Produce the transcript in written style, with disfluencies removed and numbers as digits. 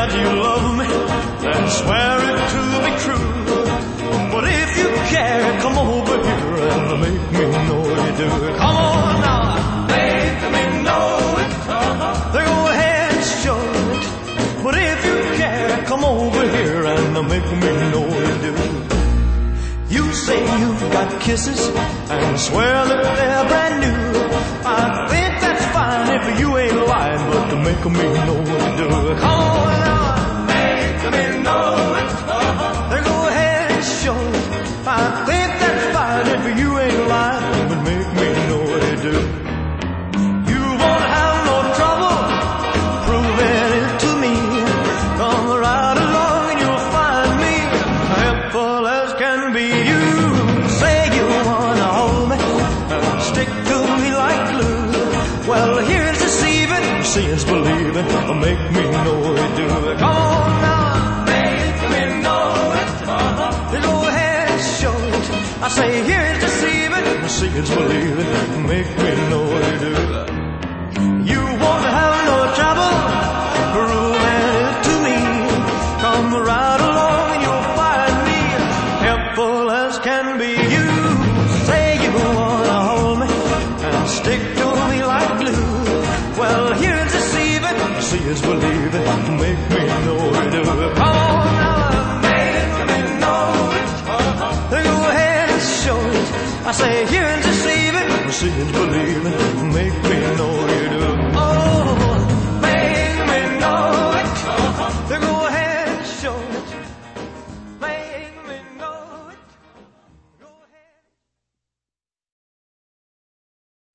that you love me, then swear it to be true. But if you care, come over here and make me know you do. Come on now, make me know it. Then go ahead and show it. But if you care, come over here and make me know you do. You say you've got kisses and swear that they're brand new. I think that's fine if you ain't lying, but to make me know what to do. Come on now, make me know it. Then go ahead and show it. I think that's fine if you ain't lying, but make me know what to do. You won't have no trouble proving it to me. Come right along and you'll find me helpful as can be. You say you wanna hold me and stick to me like glue. Well, here's deceiving, seeing's believing. Make me know you do. Come on now, make me know it. Then go ahead and show it. I say here's deceiving, seeing's believing. Make me know you do. You won't have no trouble proving it to me. Come right along and you'll find me helpful as can be. You say you wanna hold me and stick to me like glue. Well, here's deceiving, see is believing. Make me know you do. Come on now, make me know it. Then go ahead and show it. I say here's deceiving, see is believing. Make me know you do. Oh.